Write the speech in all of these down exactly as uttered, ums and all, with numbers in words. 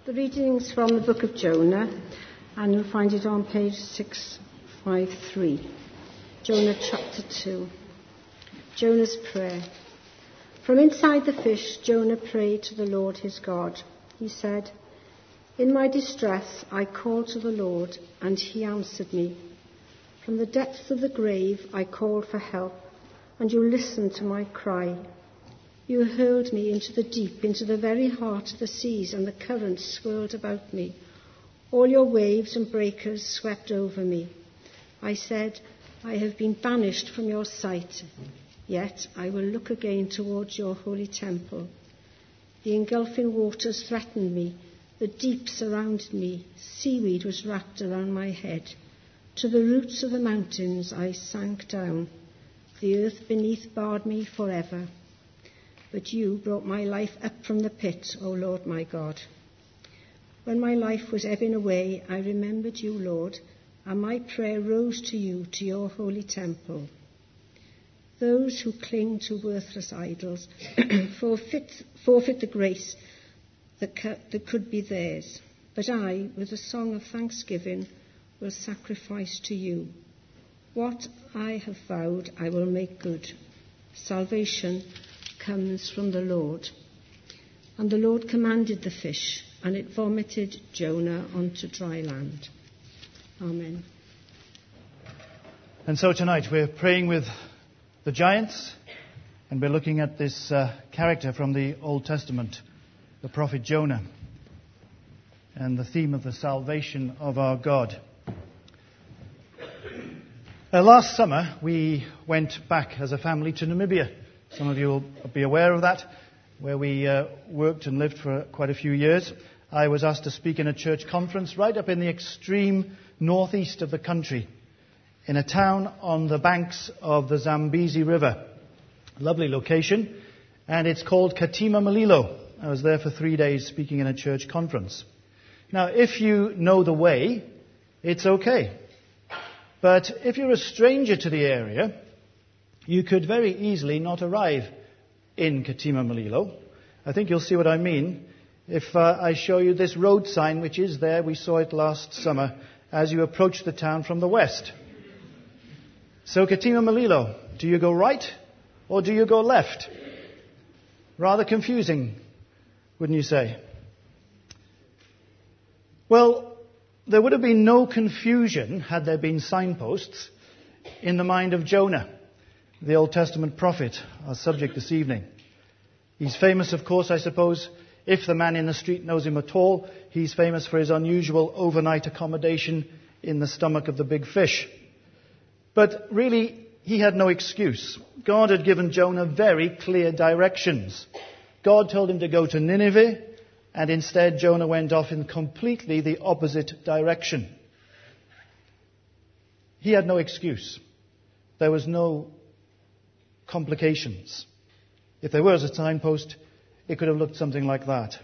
The reading's from the book of Jonah, and you'll find it on page six fifty-three. Jonah chapter two. Jonah's prayer. From inside the fish, Jonah prayed to the Lord his God. He said, "In my distress I called to the Lord, and he answered me. From the depths of the grave I called for help, and you listened to my cry. You hurled me into the deep, into the very heart of the seas, and the currents swirled about me. All your waves and breakers swept over me. I said, I have been banished from your sight, yet I will look again towards your holy temple. The engulfing waters threatened me. The deep surrounded me. Seaweed was wrapped around my head. To the roots of the mountains I sank down. The earth beneath barred me forever. But you brought my life up from the pit, O Lord my God. When my life was ebbing away, I remembered you, Lord, and my prayer rose to you, to your holy temple. Those who cling to worthless idols forfeit, forfeit the grace that, cu- that could be theirs. But I, with a song of thanksgiving, will sacrifice to you. What I have vowed, I will make good. Salvation comes from the Lord." And the Lord commanded the fish, and it vomited Jonah onto dry land. Amen. And so tonight we're praying with the giants, and we're looking at this uh, character from the Old Testament, the prophet Jonah, and the theme of the salvation of our God. Uh, last summer we went back as a family to Namibia. Some of you will be aware of that, where we uh, worked and lived for quite a few years. I was asked to speak in a church conference right up in the extreme northeast of the country, in a town on the banks of the Zambezi River. Lovely location, and it's called Katima Mulilo. I was there for three days speaking in a church conference. Now, if you know the way, it's okay. But if you're a stranger to the area, you could very easily not arrive in Katima Mulilo. I think you'll see what I mean if uh, I show you this road sign, which is there. We saw it last summer as you approach the town from the west. So Katima Mulilo, do you go right or do you go left? Rather confusing, wouldn't you say? Well, there would have been no confusion had there been signposts in the mind of Jonah, the Old Testament prophet, our subject this evening. He's famous, of course, I suppose, if the man in the street knows him at all, he's famous for his unusual overnight accommodation in the stomach of the big fish. But really, he had no excuse. God had given Jonah very clear directions. God told him to go to Nineveh, and instead Jonah went off in completely the opposite direction. He had no excuse. There was no complications. If there was a signpost, it could have looked something like that.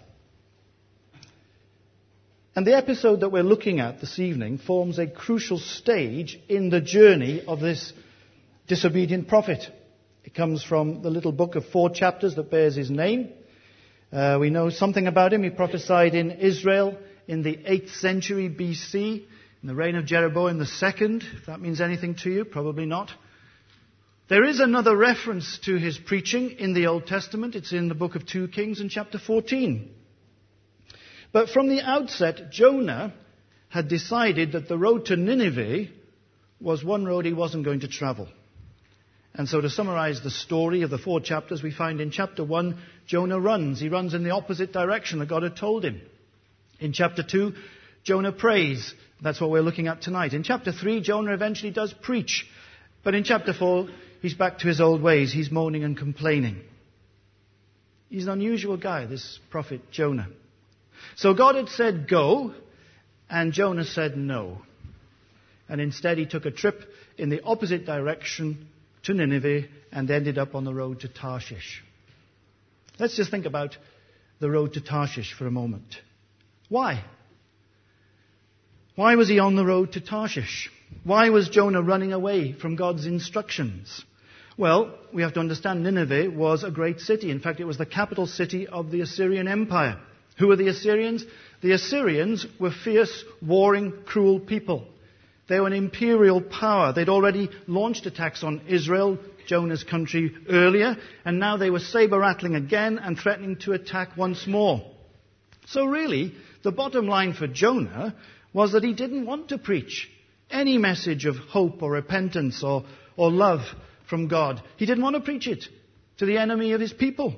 And the episode that we're looking at this evening forms a crucial stage in the journey of this disobedient prophet. It comes from the little book of four chapters that bears his name. Uh, we know something about him. He prophesied in Israel in the eighth century B C, in the reign of Jeroboam the second. If that means anything to you, probably not. There is another reference to his preaching in the Old Testament. It's in the book of two Kings in chapter fourteen. But from the outset, Jonah had decided that the road to Nineveh was one road he wasn't going to travel. And so to summarize the story of the four chapters, we find in chapter one, Jonah runs. He runs in the opposite direction that God had told him. In chapter two, Jonah prays. That's what we're looking at tonight. In chapter three, Jonah eventually does preach. But in chapter four, he's back to his old ways. He's moaning and complaining. He's an unusual guy, this prophet Jonah. So God had said go, and Jonah said no. And instead he took a trip in the opposite direction to Nineveh and ended up on the road to Tarshish. Let's just think about the road to Tarshish for a moment. Why? Why was he on the road to Tarshish? Why was Jonah running away from God's instructions? Well, we have to understand Nineveh was a great city. In fact, it was the capital city of the Assyrian Empire. Who were the Assyrians? The Assyrians were fierce, warring, cruel people. They were an imperial power. They'd already launched attacks on Israel, Jonah's country, earlier, and now they were saber-rattling again and threatening to attack once more. So really, the bottom line for Jonah was that he didn't want to preach any message of hope or repentance or, or love from God. He didn't want to preach it to the enemy of his people.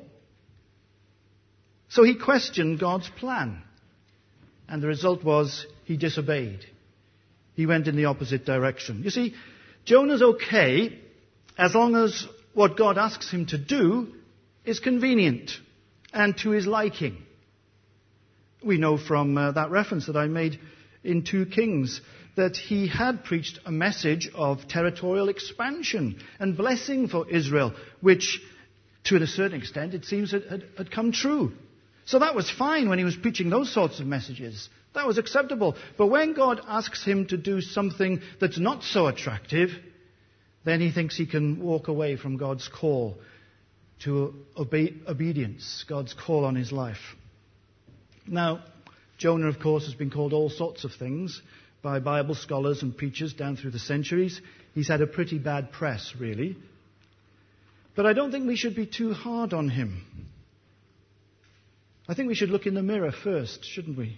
So he questioned God's plan. And the result was he disobeyed. He went in the opposite direction. You see, Jonah's okay as long as what God asks him to do is convenient and to his liking. We know from uh, that reference that I made in Second Kings that he had preached a message of territorial expansion and blessing for Israel, which, to a certain extent, it seems had, had, had come true. So that was fine when he was preaching those sorts of messages. That was acceptable. But when God asks him to do something that's not so attractive, then he thinks he can walk away from God's call to obe- obedience, God's call on his life. Now, Jonah, of course, has been called all sorts of things by Bible scholars and preachers down through the centuries. He's had a pretty bad press, really. But I don't think we should be too hard on him. I think we should look in the mirror first, shouldn't we?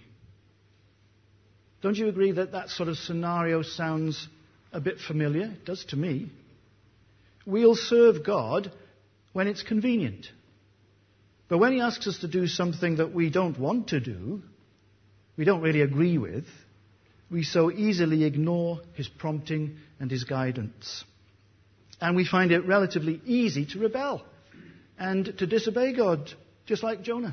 Don't you agree that that sort of scenario sounds a bit familiar? It does to me. We'll serve God when it's convenient. But when he asks us to do something that we don't want to do, we don't really agree with, we so easily ignore his prompting and his guidance. And we find it relatively easy to rebel and to disobey God, just like Jonah.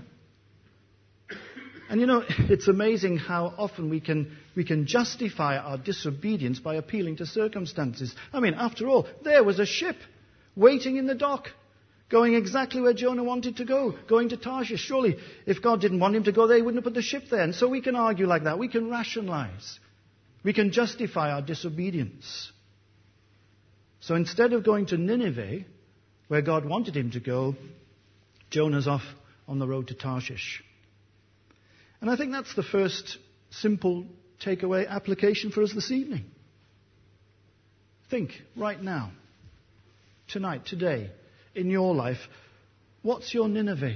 And you know, it's amazing how often we can we can justify our disobedience by appealing to circumstances. I mean, after all, there was a ship waiting in the dock, going exactly where Jonah wanted to go, going to Tarshish. Surely, if God didn't want him to go there, he wouldn't have put the ship there. And so we can argue like that. We can rationalize. We can justify our disobedience. So instead of going to Nineveh, where God wanted him to go, Jonah's off on the road to Tarshish. And I think that's the first simple takeaway application for us this evening. Think right now, tonight, today, in your life, what's your Nineveh?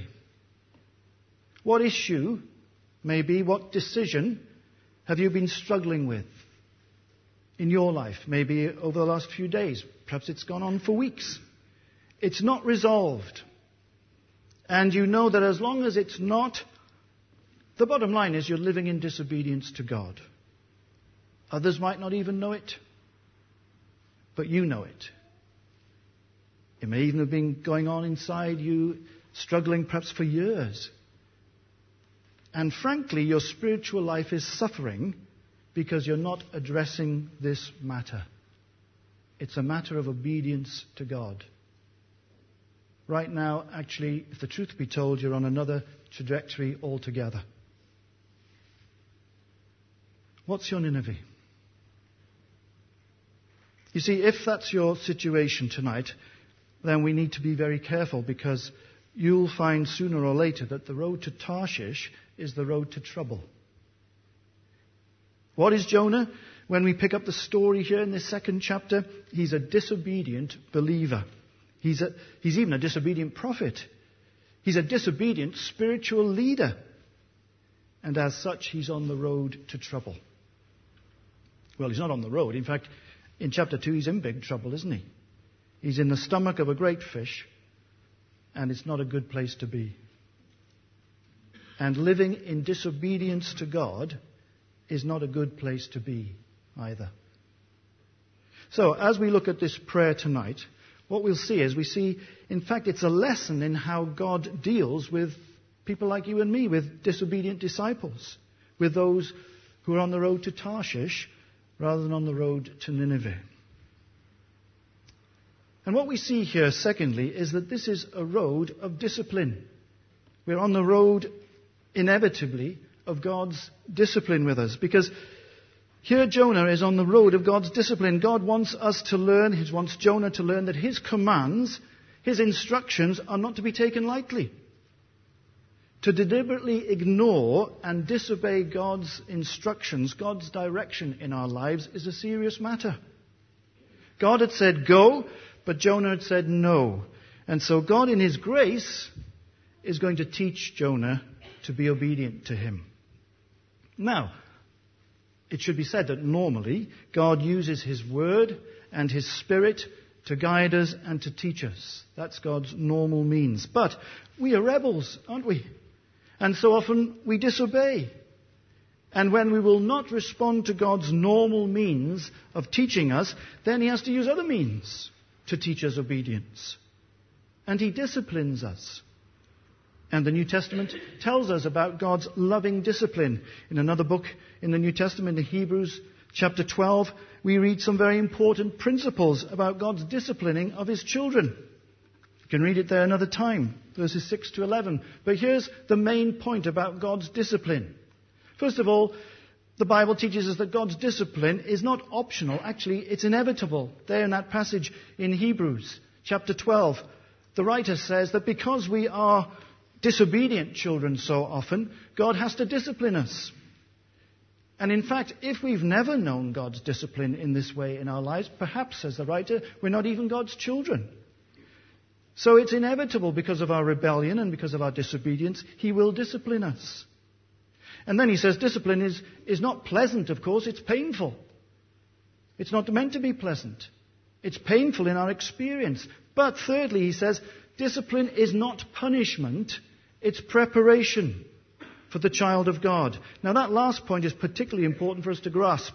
What issue, maybe, what decision have you been struggling with in your life? Maybe over the last few days. Perhaps it's gone on for weeks. It's not resolved. And you know that as long as it's not, the bottom line is you're living in disobedience to God. Others might not even know it, but you know it. It may even have been going on inside you, struggling perhaps for years. And frankly, your spiritual life is suffering because you're not addressing this matter. It's a matter of obedience to God. Right now, actually, if the truth be told, you're on another trajectory altogether. What's your Nineveh? You see, if that's your situation tonight, then we need to be very careful, because you'll find sooner or later that the road to Tarshish is the road to trouble. What is Jonah? When we pick up the story here in this second chapter, he's a disobedient believer. He's, a, he's even a disobedient prophet. He's a disobedient spiritual leader. And as such, he's on the road to trouble. Well, he's not on the road. In fact, in chapter two, he's in big trouble, isn't he? He's in the stomach of a great fish, and it's not a good place to be. And living in disobedience to God is not a good place to be either. So, as we look at this prayer tonight, what we'll see is we see, in fact, it's a lesson in how God deals with people like you and me, with disobedient disciples, with those who are on the road to Tarshish rather than on the road to Nineveh. And what we see here, secondly, is that this is a road of discipline. We're on the road, inevitably, of God's discipline with us. Because here Jonah is on the road of God's discipline. God wants us to learn, He wants Jonah to learn that His commands, His instructions are not to be taken lightly. To deliberately ignore and disobey God's instructions, God's direction in our lives is a serious matter. God had said go, but Jonah had said no. And so God in his grace is going to teach Jonah to be obedient to him. Now, it should be said that normally God uses his word and his spirit to guide us and to teach us. That's God's normal means. But we are rebels, aren't we? And so often we disobey. And when we will not respond to God's normal means of teaching us, then he has to use other means to teach us obedience. And he disciplines us. And the New Testament tells us about God's loving discipline. In another book in the New Testament, in Hebrews chapter twelve, we read some very important principles about God's disciplining of his children. You can read it there another time, verses six to eleven. But here's the main point about God's discipline. First of all, the Bible teaches us that God's discipline is not optional. Actually, it's inevitable. There in that passage in Hebrews chapter twelve, the writer says that because we are disobedient children so often, God has to discipline us. And in fact, if we've never known God's discipline in this way in our lives, perhaps, says the writer, we're not even God's children. So it's inevitable because of our rebellion and because of our disobedience, he will discipline us. And then he says discipline is, is not pleasant, of course, it's painful. It's not meant to be pleasant. It's painful in our experience. But thirdly, he says, discipline is not punishment, it's preparation for the child of God. Now that last point is particularly important for us to grasp.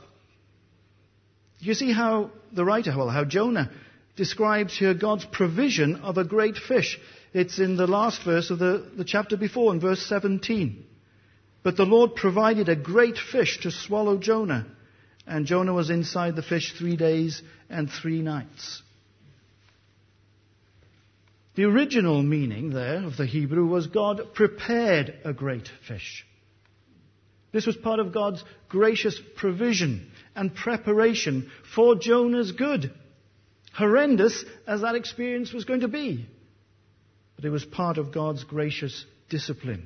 You see how the writer, well, how Jonah describes here God's provision of a great fish. It's in the last verse of the, the chapter before, in verse seventeen. But the Lord provided a great fish to swallow Jonah, and Jonah was inside the fish three days and three nights. The original meaning there of the Hebrew was God prepared a great fish. This was part of God's gracious provision and preparation for Jonah's good. Horrendous as that experience was going to be. But it was part of God's gracious discipline.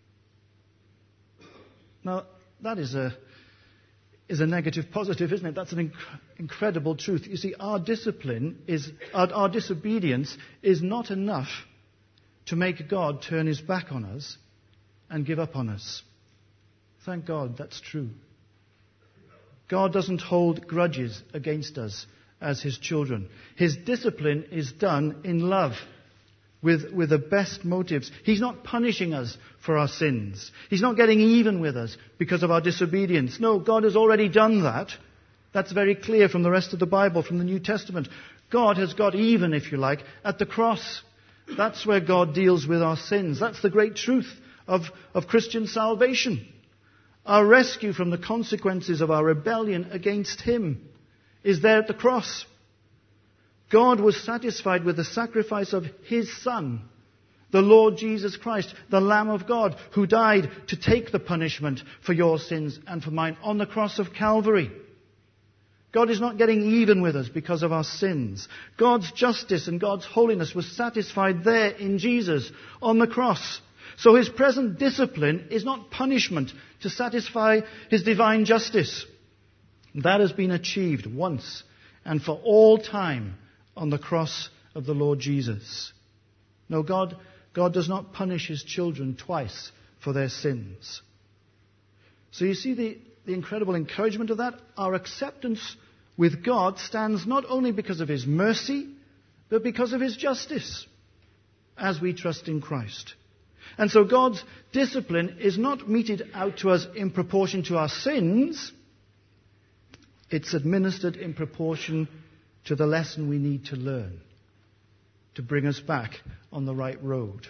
Now, that is a, is a negative positive, isn't it? That's an inc- incredible truth. You see, our discipline is, our, our disobedience is not enough to make God turn his back on us and give up on us. Thank God that's true. God doesn't hold grudges against us as his children. His discipline is done in love, with, with the best motives. He's not punishing us for our sins. He's not getting even with us because of our disobedience. No, God has already done that. That's very clear from the rest of the Bible, from the New Testament. God has got even, if you like, at the cross. That's where God deals with our sins. That's the great truth of, of Christian salvation. Our rescue from the consequences of our rebellion against him is there at the cross. God was satisfied with the sacrifice of his Son, the Lord Jesus Christ, the Lamb of God, who died to take the punishment for your sins and for mine on the cross of Calvary. God is not getting even with us because of our sins. God's justice and God's holiness was satisfied there in Jesus on the cross. So his present discipline is not punishment to satisfy his divine justice. That has been achieved once and for all time on the cross of the Lord Jesus. No, God, God does not punish his children twice for their sins. So you see the, the incredible encouragement of that? Our acceptance with God stands not only because of his mercy, but because of his justice as we trust in Christ. And so God's discipline is not meted out to us in proportion to our sins. It's administered in proportion to the lesson we need to learn to bring us back on the right road.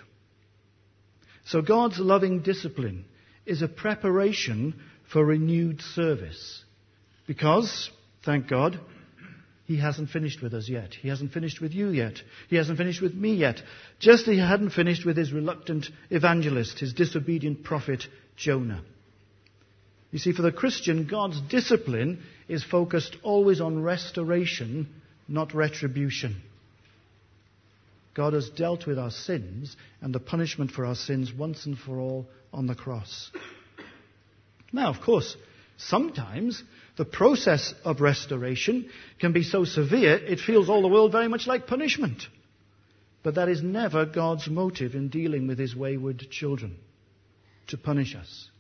So God's loving discipline is a preparation for renewed service. Because, thank God, he hasn't finished with us yet. He hasn't finished with you yet. He hasn't finished with me yet. Just as he hadn't finished with his reluctant evangelist, his disobedient prophet, Jonah. You see, for the Christian, God's discipline is focused always on restoration, not retribution. God has dealt with our sins and the punishment for our sins once and for all on the cross. Now, of course, sometimes the process of restoration can be so severe it feels all the world very much like punishment. But that is never God's motive in dealing with his wayward children, to punish us.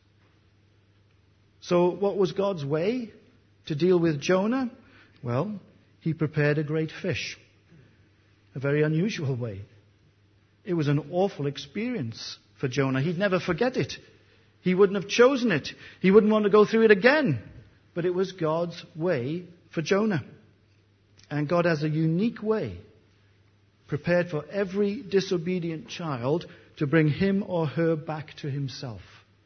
So what was God's way to deal with Jonah? Well, he prepared a great fish. A very unusual way. It was an awful experience for Jonah. He'd never forget it. He wouldn't have chosen it. He wouldn't want to go through it again. But it was God's way for Jonah. And God has a unique way prepared for every disobedient child to bring him or her back to himself.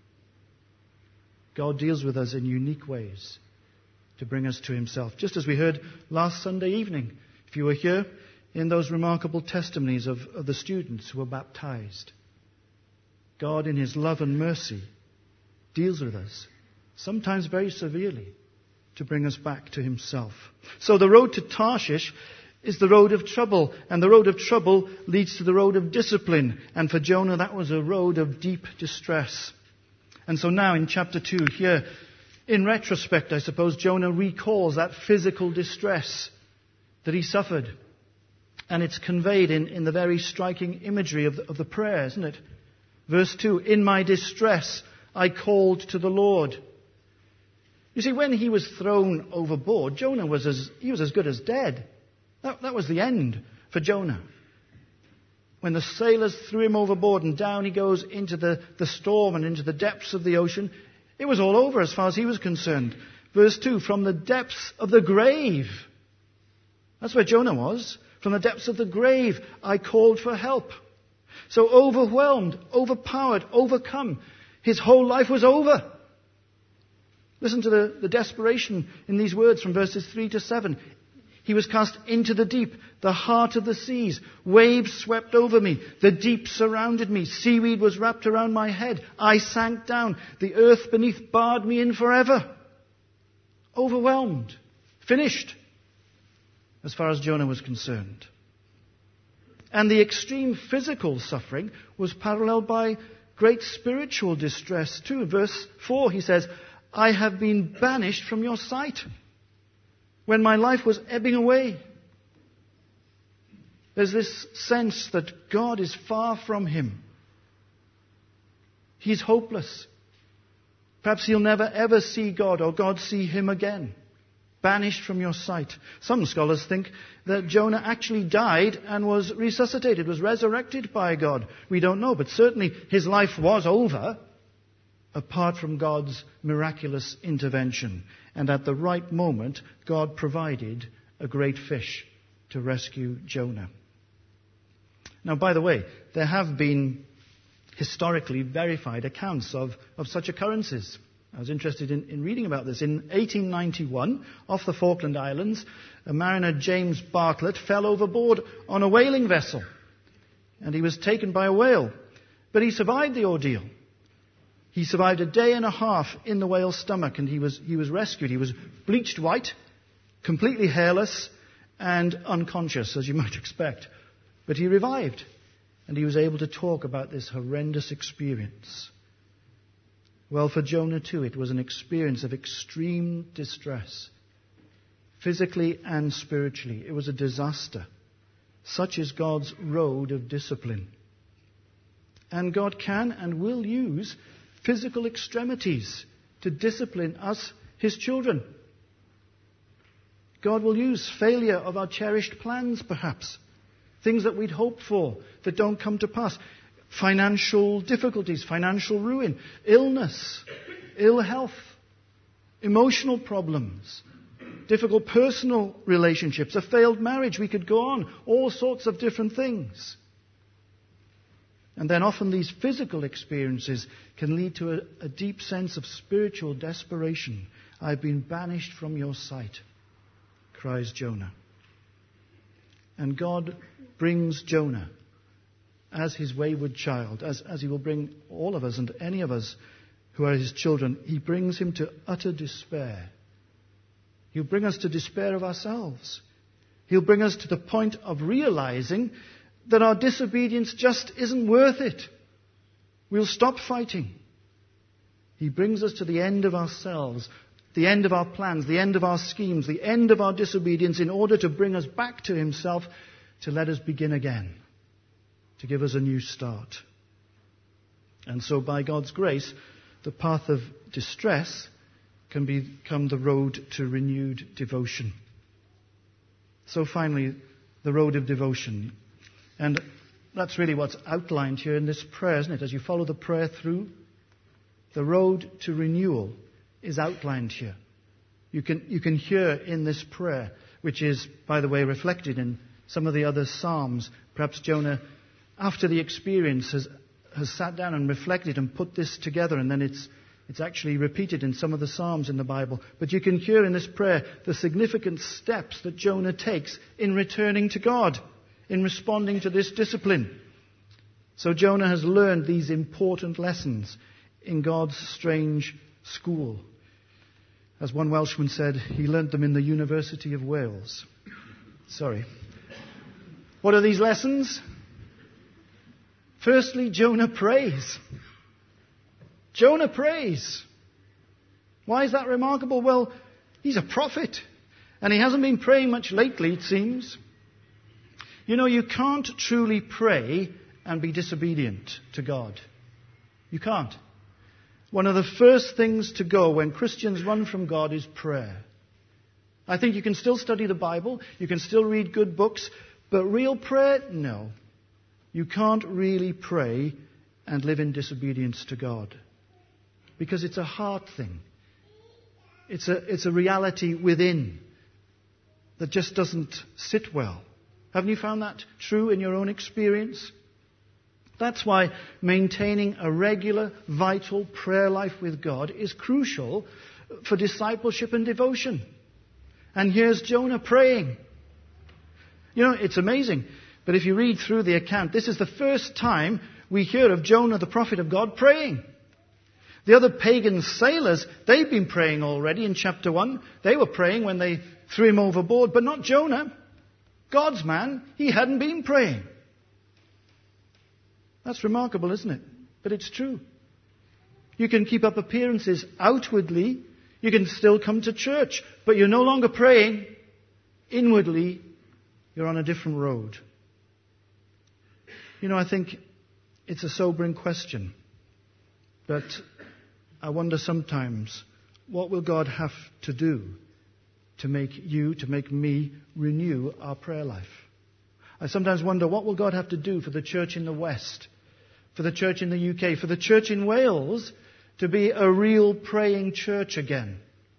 God deals with us in unique ways to bring us to himself. Just as we heard last Sunday evening, if you were here, in those remarkable testimonies of, of the students who were baptized. God, in his love and mercy, deals with us, sometimes very severely, to bring us back to himself. So the road to Tarshish is the road of trouble, and the road of trouble leads to the road of discipline. And for Jonah, that was a road of deep distress. And so now in chapter two, here, in retrospect, I suppose, Jonah recalls that physical distress that he suffered. And it's conveyed in, in the very striking imagery of the, of the prayer, isn't it? Verse two, in my distress I called to the Lord. You see, when he was thrown overboard, Jonah was as, he was as good as dead. That, that was the end for Jonah. When the sailors threw him overboard and down he goes into the, the storm and into the depths of the ocean, it was all over as far as he was concerned. Verse two, from the depths of the grave. That's where Jonah was. From the depths of the grave, I called for help. So overwhelmed, overpowered, overcome. His whole life was over. Listen to the, the desperation in these words from verses three to seven. He was cast into the deep, the heart of the seas. Waves swept over me. The deep surrounded me. Seaweed was wrapped around my head. I sank down. The earth beneath barred me in forever. Overwhelmed. Finished. As far as Jonah was concerned. And the extreme physical suffering was paralleled by great spiritual distress too. Verse four, he says, I have been banished from your sight when my life was ebbing away. There's this sense that God is far from him. He's hopeless. Perhaps he'll never ever see God or God see him again. Banished from your sight. Some scholars think that Jonah actually died and was resuscitated, was resurrected by God. We don't know, but certainly his life was over apart from God's miraculous intervention. And at the right moment, God provided a great fish to rescue Jonah. Now, by the way, there have been historically verified accounts of, of such occurrences. I was interested in, in reading about this. In eighteen ninety-one, off the Falkland Islands, a mariner, James Bartlett, fell overboard on a whaling vessel. And he was taken by a whale. But he survived the ordeal. He survived a day and a half in the whale's stomach, and he was, he was rescued. He was bleached white, completely hairless, and unconscious, as you might expect. But he revived, and he was able to talk about this horrendous experience. Well, for Jonah too, it was an experience of extreme distress, physically and spiritually. It was a disaster. Such is God's road of discipline. And God can and will use physical extremities to discipline us, his children. God will use failure of our cherished plans, perhaps. Things that we'd hoped for that don't come to pass. Financial difficulties, financial ruin, illness, ill health, emotional problems, difficult personal relationships, a failed marriage. We could go on, all sorts of different things. And then often these physical experiences can lead to a, a deep sense of spiritual desperation. I've been banished from your sight, cries Jonah. And God brings Jonah as his wayward child, as, as he will bring all of us and any of us who are his children. He brings him to utter despair. He'll bring us to despair of ourselves. He'll bring us to the point of realizing that our disobedience just isn't worth it. We'll stop fighting. He brings us to the end of ourselves, the end of our plans, the end of our schemes, the end of our disobedience in order to bring us back to himself, to let us begin again, to give us a new start. And so by God's grace, the path of distress can become the road to renewed devotion. So finally, the road of devotion. And that's really what's outlined here in this prayer, isn't it? As you follow the prayer through, the road to renewal is outlined here. You can, you can hear in this prayer, which is, by the way, reflected in some of the other Psalms. Perhaps Jonah, after the experience, has, has sat down and reflected and put this together, and then it's, it's actually repeated in some of the Psalms in the Bible. But you can hear in this prayer the significant steps that Jonah takes in returning to God, in responding to this discipline. So Jonah has learned these important lessons in God's strange school. As one Welshman said, he learnt them in the University of Wales. Sorry. What are these lessons? Firstly, Jonah prays. Jonah prays. Why is that remarkable? Well, he's a prophet, and he hasn't been praying much lately, it seems. You know, you can't truly pray and be disobedient to God. You can't. One of the first things to go when Christians run from God is prayer. I think you can still study the Bible, you can still read good books, but real prayer, no. You can't really pray and live in disobedience to God. Because it's a heart thing. It's a, it's a reality within that just doesn't sit well. Haven't you found that true in your own experience? That's why maintaining a regular, vital prayer life with God is crucial for discipleship and devotion. And here's Jonah praying. You know, it's amazing. But if you read through the account, this is the first time we hear of Jonah, the prophet of God, praying. The other pagan sailors, they've been praying already in chapter one. They were praying when they threw him overboard, but not Jonah. God's man, he hadn't been praying. That's remarkable, isn't it? But it's true. You can keep up appearances outwardly. You can still come to church, but you're no longer praying. Inwardly, you're on a different road. You know, I think it's a sobering question. But I wonder sometimes, what will God have to do to make you, to make me renew our prayer life? I sometimes wonder, what will God have to do for the church in the West, for the church in the U K, for the church in Wales to be a real praying church again?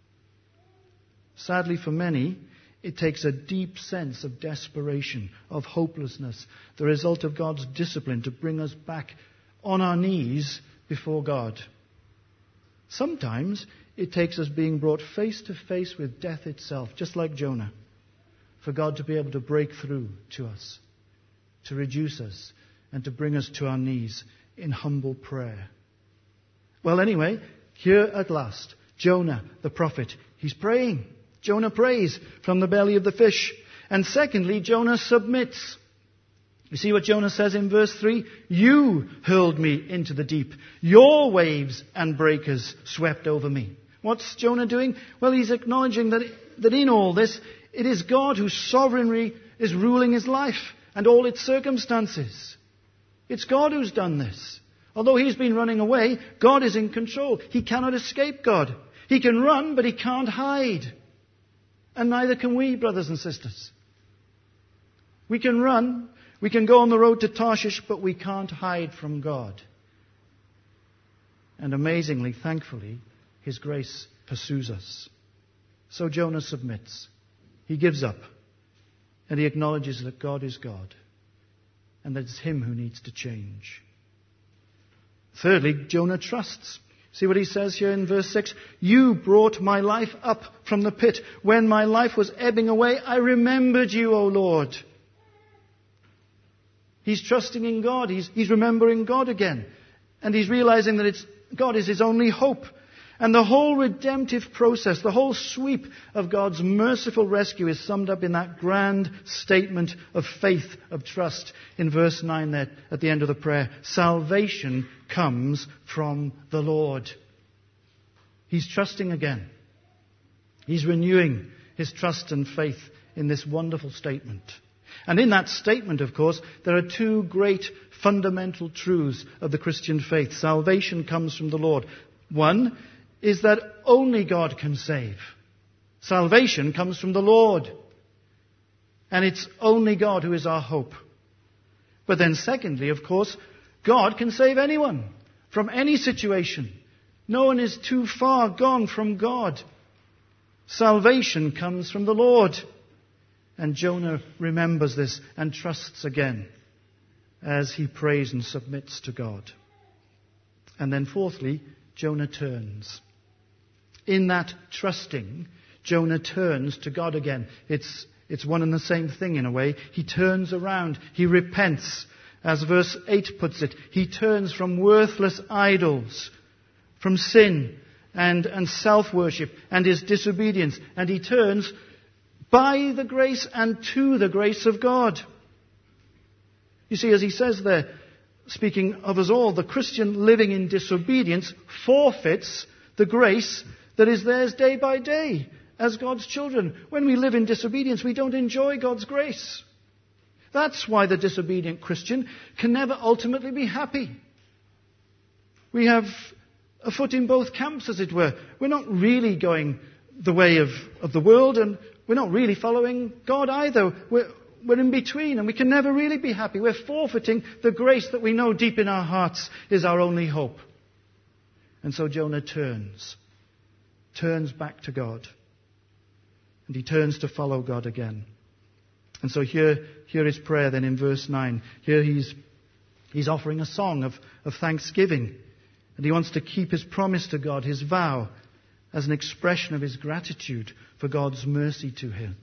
Sadly for many, it takes a deep sense of desperation, of hopelessness, the result of God's discipline to bring us back on our knees before God. Sometimes it takes us being brought face to face with death itself, just like Jonah, for God to be able to break through to us, to reduce us, and to bring us to our knees in humble prayer. Well, anyway, here at last, Jonah, the prophet, he's praying. Jonah prays from the belly of the fish. And secondly, Jonah submits. You see what Jonah says in verse three? You hurled me into the deep. Your waves and breakers swept over me. What's Jonah doing? Well, he's acknowledging that, that in all this, it is God who sovereignly is ruling his life and all its circumstances. It's God who's done this. Although he's been running away, God is in control. He cannot escape God. He can run, but he can't hide. And neither can we, brothers and sisters. We can run, we can go on the road to Tarshish, but we can't hide from God. And amazingly, thankfully, his grace pursues us. So Jonah submits. He gives up. And he acknowledges that God is God. And that it's him who needs to change. Thirdly, Jonah trusts. See what he says here in verse six? You brought my life up from the pit. When my life was ebbing away, I remembered you, O Lord. He's trusting in God. He's, he's remembering God again. And he's realizing that it's, God is his only hope. And the whole redemptive process, the whole sweep of God's merciful rescue is summed up in that grand statement of faith, of trust, in verse nine there at the end of the prayer. Salvation comes from the Lord. He's trusting again. He's renewing his trust and faith in this wonderful statement. And in that statement, of course, there are two great fundamental truths of the Christian faith. Salvation comes from the Lord. One is that only God can save. Salvation comes from the Lord. And it's only God who is our hope. But then secondly, of course, God can save anyone from any situation. No one is too far gone from God. Salvation comes from the Lord. And Jonah remembers this and trusts again as he prays and submits to God. And then fourthly, Jonah turns. In that trusting, Jonah turns to God again. It's, it's one and the same thing in a way. He turns around. He repents. As verse eight puts it, he turns from worthless idols, from sin and, and self-worship and his disobedience. And he turns by the grace and to the grace of God. You see, as he says there, speaking of us all, the Christian living in disobedience forfeits the grace that is theirs day by day as God's children. When we live in disobedience, we don't enjoy God's grace. That's why the disobedient Christian can never ultimately be happy. We have a foot in both camps, as it were. We're not really going the way of, of the world, and we're not really following God either. We're, we're in between, and we can never really be happy. We're forfeiting the grace that we know deep in our hearts is our only hope. And so Jonah turns. Turns back to God. And he turns to follow God again. And so here, here is prayer then in verse nine. Here he's, he's offering a song of, of thanksgiving. And he wants to keep his promise to God, his vow, as an expression of his gratitude for God's mercy to him.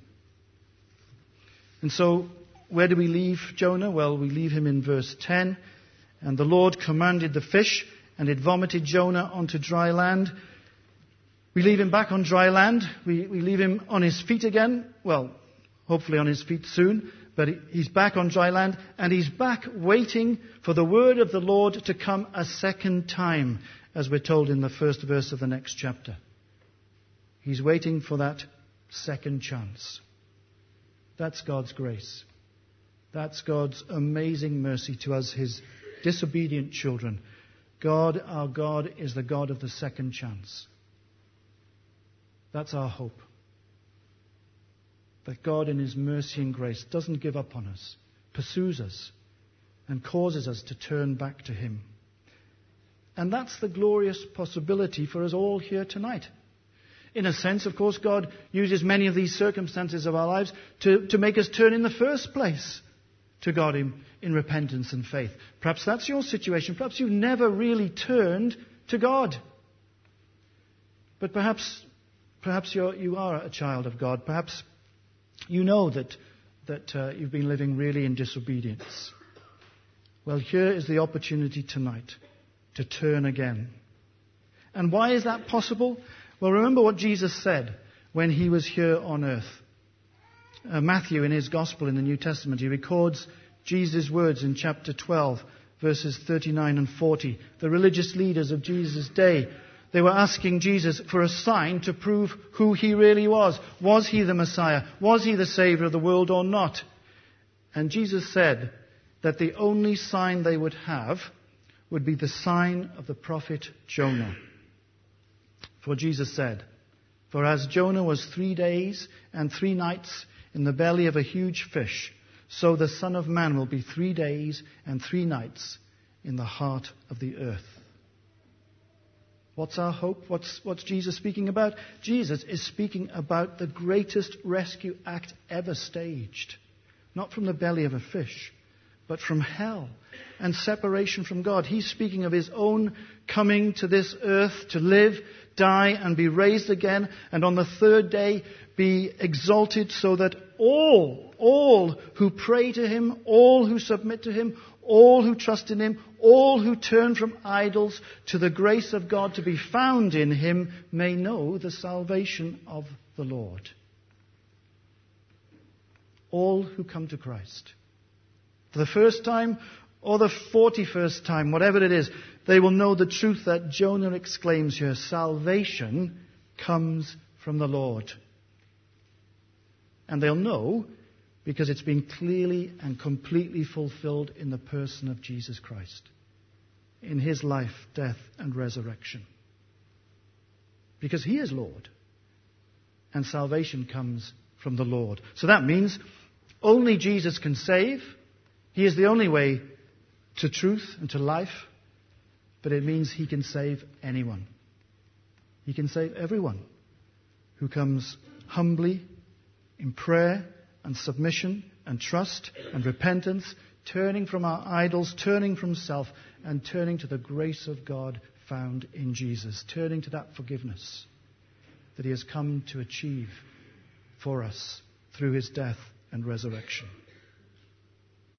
And so, where do we leave Jonah? Well, we leave him in verse ten. And the Lord commanded the fish, and it vomited Jonah onto dry land. We leave him back on dry land. We, we leave him on his feet again. Well, hopefully on his feet soon. But he's back on dry land. And he's back waiting for the word of the Lord to come a second time, as we're told in the first verse of the next chapter. He's waiting for that second chance. That's God's grace. That's God's amazing mercy to us, his disobedient children. God, our God, is the God of the second chance. That's our hope. That God in his mercy and grace doesn't give up on us, pursues us, and causes us to turn back to him. And that's the glorious possibility for us all here tonight. In a sense, of course, God uses many of these circumstances of our lives to, to make us turn in the first place to God in, in repentance and faith. Perhaps that's your situation. Perhaps you've never really turned to God. But perhaps, perhaps you're, you are a child of God. Perhaps you know that, that uh, you've been living really in disobedience. Well, here is the opportunity tonight to turn again. And why is that possible? Well, remember what Jesus said when he was here on earth. Uh, Matthew, in his Gospel in the New Testament, he records Jesus' words in chapter twelve, verses thirty-nine and forty. The religious leaders of Jesus' day, they were asking Jesus for a sign to prove who he really was. Was he the Messiah? Was he the Savior of the world or not? And Jesus said that the only sign they would have would be the sign of the prophet Jonah. For Jesus said, "For as Jonah was three days and three nights in the belly of a huge fish, so the Son of Man will be three days and three nights in the heart of the earth." What's our hope? What's, what's Jesus speaking about? Jesus is speaking about the greatest rescue act ever staged. Not from the belly of a fish, but from hell and separation from God. He's speaking of his own coming to this earth to live, die, and be raised again, and on the third day be exalted so that all, all who pray to him, all who submit to him, all who trust in him, all who turn from idols to the grace of God to be found in him may know the salvation of the Lord. All who come to Christ, for the first time or the forty-first time, whatever it is, they will know the truth that Jonah exclaims here: salvation comes from the Lord. And they'll know because it's been clearly and completely fulfilled in the person of Jesus Christ, in his life, death, and resurrection. Because he is Lord, and salvation comes from the Lord. So that means only Jesus can save. He is the only way to truth and to life. But it means he can save anyone. He can save everyone who comes humbly in prayer and submission and trust and repentance, turning from our idols, turning from self, and turning to the grace of God found in Jesus, turning to that forgiveness that he has come to achieve for us through his death and resurrection.